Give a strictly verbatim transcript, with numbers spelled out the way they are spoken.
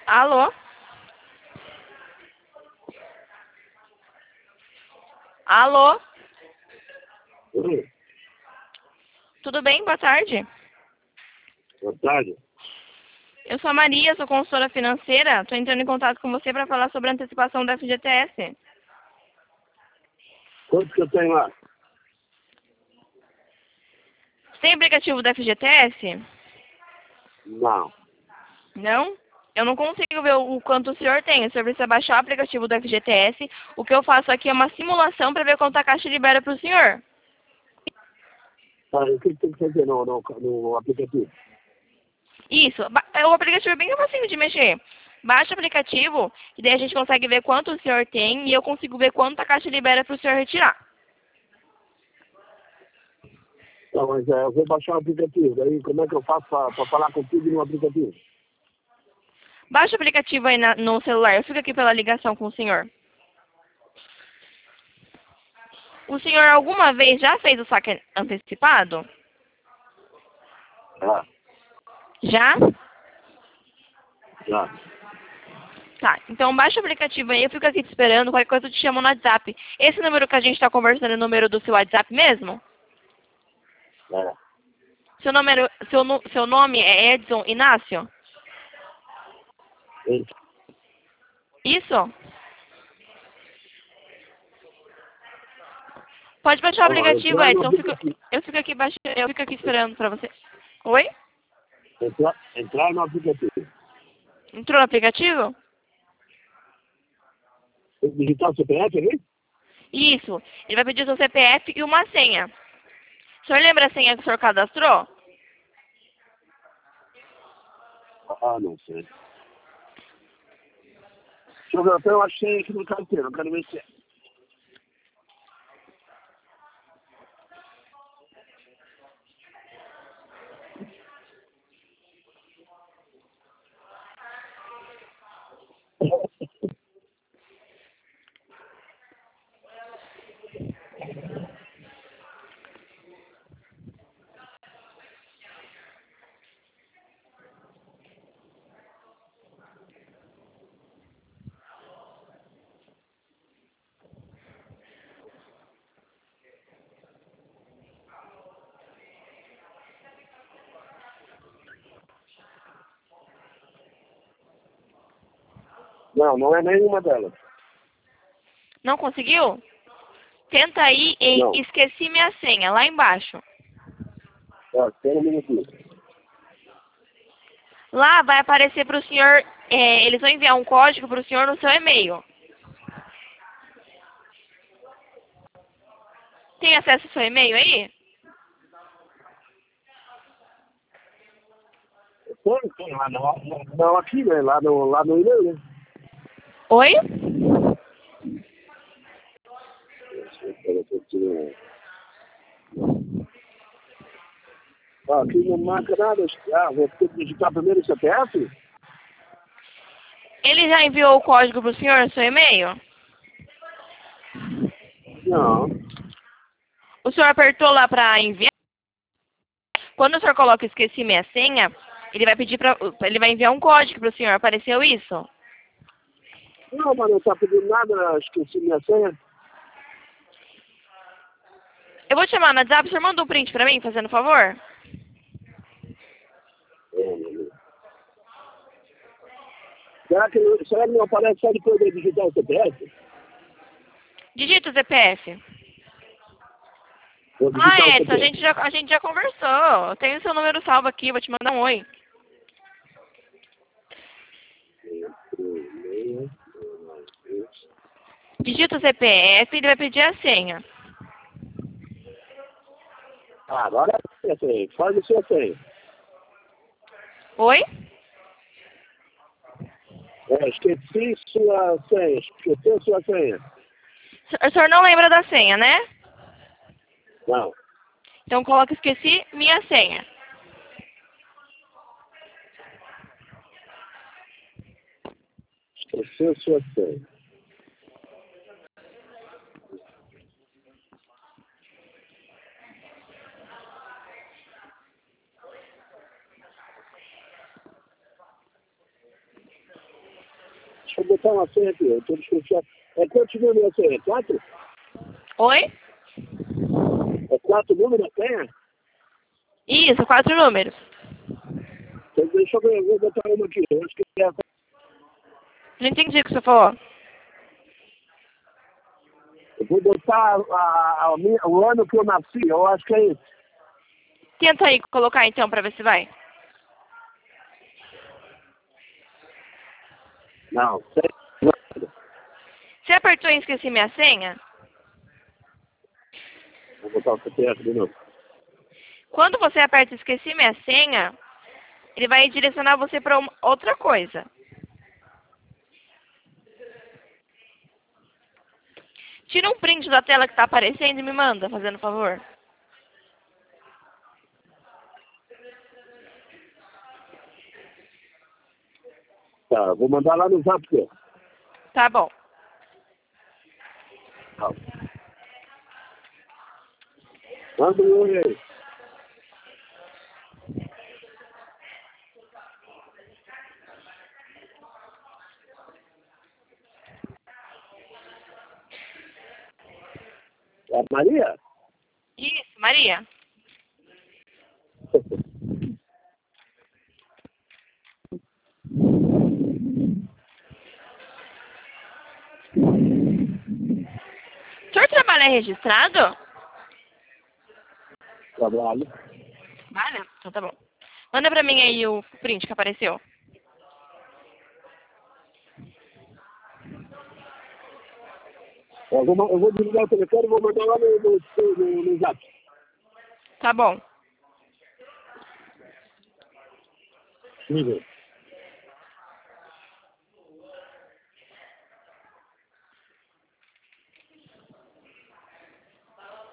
Alô? Alô? Oi, Tudo bem? Boa tarde. boa tarde. Eu sou a Maria, sou consultora financeira. Estou entrando em contato com você para falar sobre a antecipação da F G T S. Quanto que eu tenho lá? Tem aplicativo da F G T S? Não. Não? Eu não consigo ver o quanto o senhor tem. O senhor precisa baixar o aplicativo do F G T S. O que eu faço aqui é uma simulação para ver quanto a Caixa libera para o senhor. Tá, o que que tem que fazer no, no, no aplicativo? Isso. Ba- O aplicativo é bem facinho de mexer. Baixa o aplicativo e daí a gente consegue ver quanto o senhor tem e eu consigo ver quanto a Caixa libera para o senhor retirar. Tá, mas é, eu vou baixar o aplicativo. Daí como é que eu faço para falar contigo no aplicativo? Baixa o aplicativo aí na- no celular. Eu fico aqui pela ligação com o senhor. O senhor alguma vez já fez o saque antecipado? Ah, Já? já. Tá. Então baixa o aplicativo aí. Eu fico aqui te esperando. Qualquer coisa eu te chamo no WhatsApp. Esse número que a gente está conversando é o número do seu WhatsApp mesmo? É. Seu, número, seu, nu- seu nome é Edson Inácio? Esse. Isso? Pode baixar o Ó, aplicativo, entrar no Edson. Eu fico, aplicativo. eu fico aqui baixando, eu fico aqui esperando pra você. Oi? Entrar, entrar no aplicativo. Entrou no aplicativo? Tem que digitar o C P F ali? Isso. Ele vai pedir seu C P F e uma senha. O senhor lembra a senha que o senhor cadastrou? Ah, não sei. Deixa eu ver, até eu achei aqui no carteiro. Eu quero ver se é. Não, não é nenhuma delas. Não conseguiu? Tenta aí em Não. esqueci minha senha, lá embaixo. Tá, espera um minutinho. Lá vai aparecer para o senhor, é, eles vão enviar um código para o senhor no seu e-mail. Tem acesso ao seu e-mail aí? Tem, tem lá no, não, aqui, né? Lá no, lá no e-mail, né? Oi? Espera, eu tô Ah, aqui não marca nada. Ah, vou ter que digitar primeiro o C P F? Ele já enviou o código para o senhor no seu e-mail? Não. O senhor apertou lá para enviar? Quando o senhor coloca esqueci minha senha, ele vai pedir para, ele vai enviar um código para o senhor. Apareceu isso? Não, mas não tá pedindo nada, esqueci minha senha. Eu vou te chamar no WhatsApp, o senhor manda um print para mim, fazendo favor? Será que, não- será que não aparece só depois de digitar o C P F? Digita o C P F. Vou Ah, digitar o Edson, a C P F. gente já, a gente já conversou. Eu tenho seu número salvo aqui, vou te mandar um oi. Digita o C P F e ele vai pedir a senha. Ah, agora é a senha. Faz o seu senha. Oi? É, esqueci sua senha. Esqueceu sua senha. O senhor não lembra da senha, né? Não. Então coloca esqueci minha senha. Esqueceu sua senha. Deixa eu botar uma senha aqui. Eu tô desconfiado. É quantos números a senha? É quatro? Oi? É quatro números a senha? Isso, quatro números. Então, deixa eu ver, eu vou botar uma aqui. Eu acho que é. Não entendi o que você falou. Eu vou botar a, a minha, o ano que eu nasci. Eu acho que é esse. Tenta aí colocar então pra ver se vai. Não, sei. Você apertou em esqueci minha senha? Vou botar o C P F de novo. Quando você aperta esqueci minha senha, ele vai direcionar você para outra coisa. Tira um print da tela que está aparecendo e me manda, fazendo favor. Tá, vou mandar lá no Zap. Tá bom. Tá. Manda um oi aí. É a Maria? Isso, Maria. O senhor trabalha registrado? Trabalho. Vale? Então tá bom. Manda pra mim aí o print que apareceu. Eu vou, eu vou desligar o telefone e vou mandar lá no, no, no, no Zap. Tá bom. Liga.